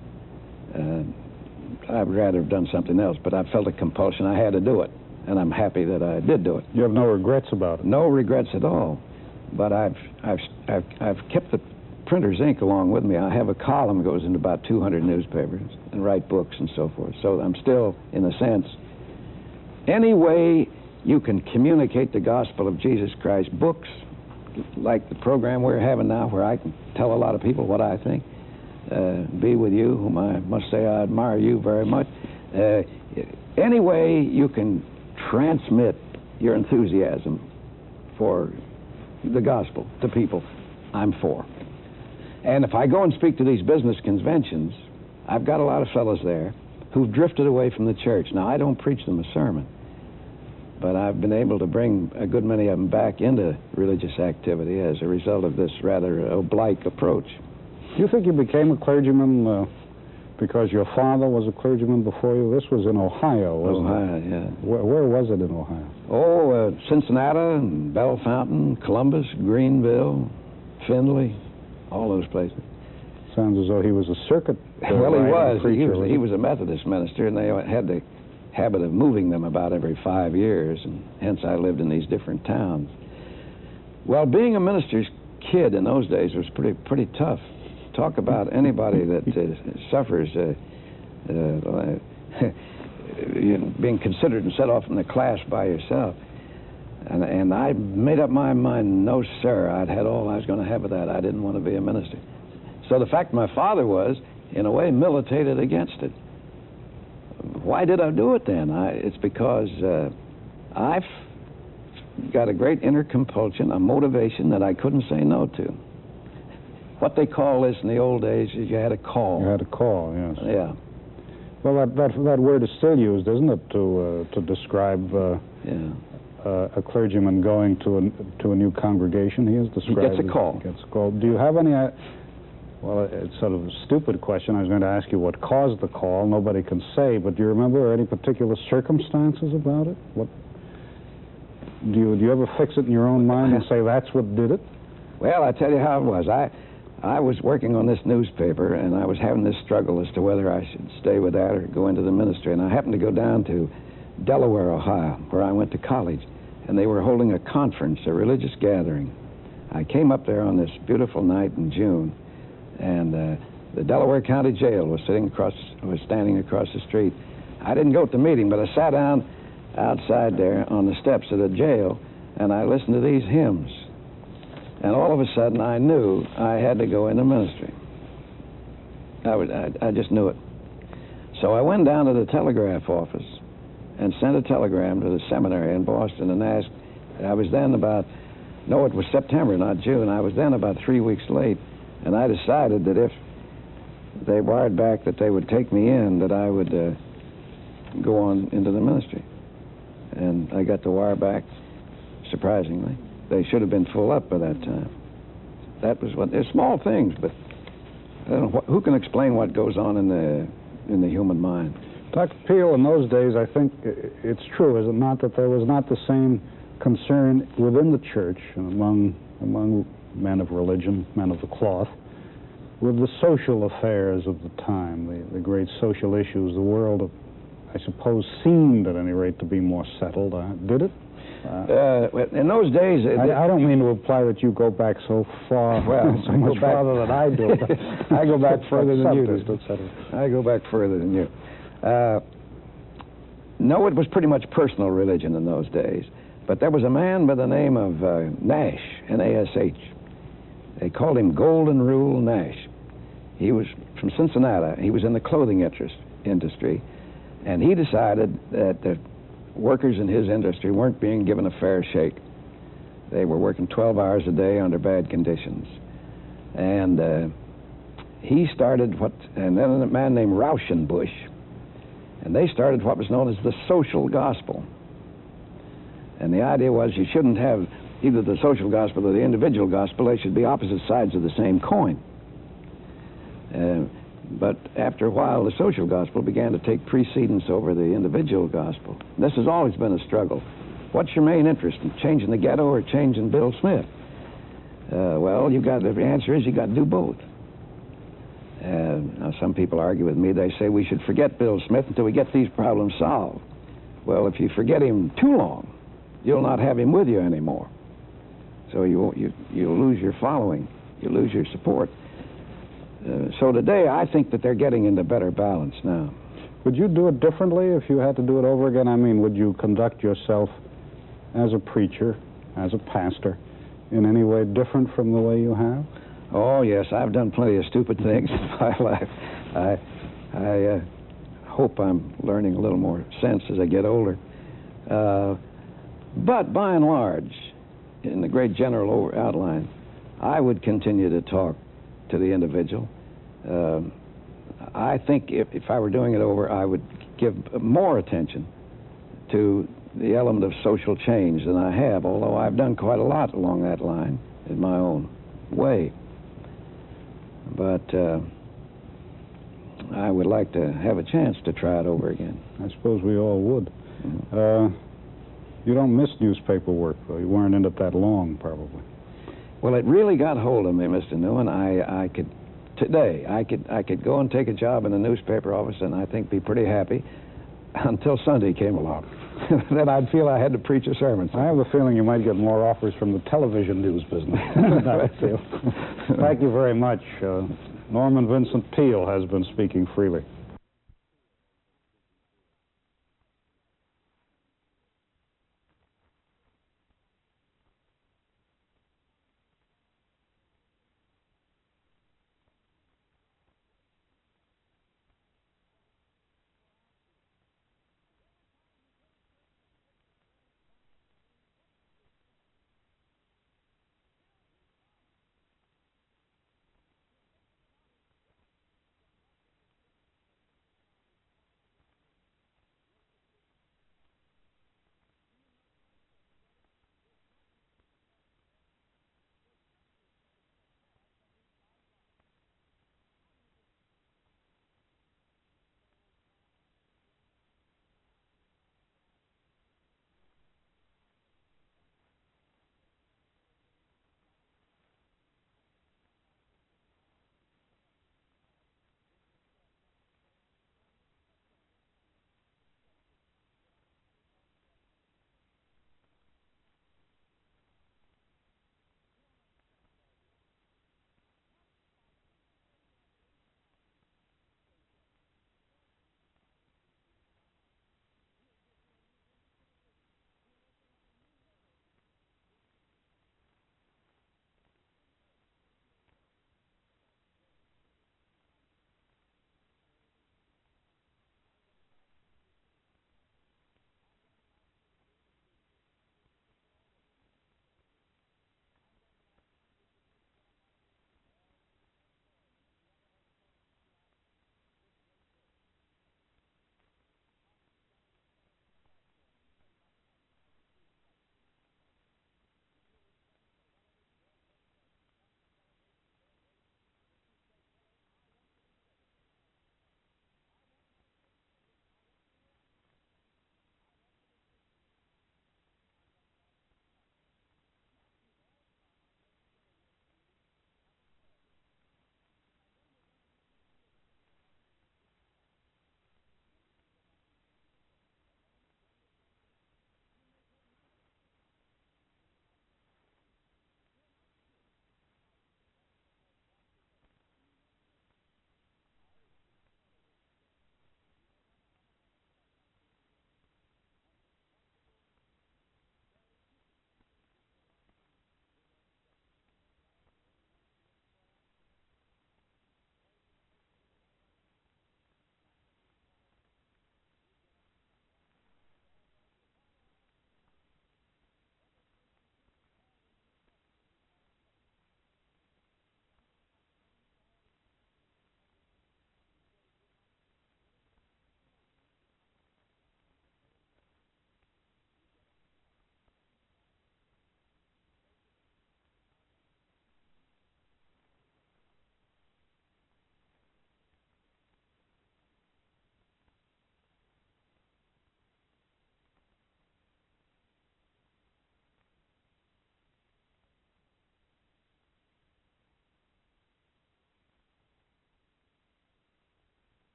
I'd rather have done something else, but I felt a compulsion. I had to do it, and I'm happy that I did do it. You have no regrets about it? No regrets at all. But I've kept the printer's ink along with me. I have a column that goes into about 200 newspapers and write books and so forth. So I'm still, in a sense, any way you can communicate the gospel of Jesus Christ, books like the program we're having now where I can tell a lot of people what I think, Be With You, whom I must say I admire you very much. Any way you can transmit your enthusiasm for the gospel to people, I'm for. And if I go and speak to these business conventions, I've got a lot of fellows there who've drifted away from the church. Now, I don't preach them a sermon, but I've been able to bring a good many of them back into religious activity as a result of this rather oblique approach. Do you think you became a clergyman because your father was a clergyman before you? This was in Ohio, wasn't it? Ohio, yeah. Where was it in Ohio? Oh, Cincinnati, and Bellefontaine, Columbus, Greenville, Findlay, all those places. Sounds as though he was a circuit well, he was. Preacher, He was a Methodist minister, and they had the habit of moving them about every 5 years, and hence I lived in these different towns. Well, being a minister's kid in those days was pretty tough. Talk about anybody that suffers being considered and set off in the class by yourself. And I made up my mind, no, sir, I'd had all I was going to have of that. I didn't want to be a minister. So the fact my father was, in a way, militated against it. Why did I do it then? It's because I've got a great inner compulsion, a motivation that I couldn't say no to. What they call this in the old days is you had a call. You had a call, yes. Yeah. Well, that word is still used, isn't it, to describe a clergyman going to a new congregation? He is described. He gets a call. Gets a call. Do you have any? Well, it's sort of a stupid question. I was going to ask you what caused the call. Nobody can say, but do you remember any particular circumstances about it? What? Do you ever fix it in your own mind and say that's what did it? Well, I tell you how it was. I was working on this newspaper, and I was having this struggle as to whether I should stay with that or go into the ministry. And I happened to go down to Delaware, Ohio, where I went to college, and they were holding a conference, a religious gathering. I came up there on this beautiful night in June, and the Delaware County Jail was standing across the street. I didn't go to the meeting, but I sat down outside there on the steps of the jail, and I listened to these hymns. And all of a sudden, I knew I had to go into ministry. I just knew it. So I went down to the telegraph office and sent a telegram to the seminary in Boston and asked. I was then it was September, not June. I was then about 3 weeks late, and I decided that if they wired back that they would take me in, that I would go on into the ministry. And I got the wire back, surprisingly. They should have been full up by that time. That was they're small things, but I don't know, who can explain what goes on in the human mind? Dr. Peel, in those days, I think it's true, is it not, that there was not the same concern within the church and among men of religion, men of the cloth, with the social affairs of the time, the great social issues. The world, I suppose, seemed at any rate to be more settled. Did it? In those days... I don't mean to imply that you go back so far, so much farther than I do. I go back further than you do. I go back further than you. No, it was pretty much personal religion in those days. But there was a man by the name of Nash, N-A-S-H. They called him Golden Rule Nash. He was from Cincinnati. He was in the clothing industry. And he decided that the workers in his industry weren't being given a fair shake. They were working 12 hours a day under bad conditions. And he started and then a man named Rauschenbusch, and they started what was known as the social gospel. And the idea was you shouldn't have either the social gospel or the individual gospel. They should be opposite sides of the same coin. But after a while, the social gospel began to take precedence over the individual gospel. This has always been a struggle. What's your main interest, in changing the ghetto or changing Bill Smith? Well, the answer is you got to do both. Now, some people argue with me. They say we should forget Bill Smith until we get these problems solved. Well, if you forget him too long, you'll not have him with you anymore. So you'll lose your following. You lose your support. So today, I think that they're getting into better balance now. Would you do it differently if you had to do it over again? I mean, would you conduct yourself as a preacher, as a pastor, in any way different from the way you have? Oh, yes, I've done plenty of stupid things in my life. I hope I'm learning a little more sense as I get older. But by and large, in the great general outline, I would continue to talk to the individual. I think if I were doing it over, I would give more attention to the element of social change than I have, although I've done quite a lot along that line in my own way. But I would like to have a chance to try it over again. I suppose we all would. Mm-hmm. You don't miss newspaper work, though. You weren't in it that long, probably. Well, it really got hold of me, Mr. Newman. I could go and take a job in the newspaper office and I think be pretty happy until Sunday came along. Then I'd feel I had to preach a sermon. I have a feeling you might get more offers from the television news business. Thank you very much. Norman Vincent Peale has been speaking freely.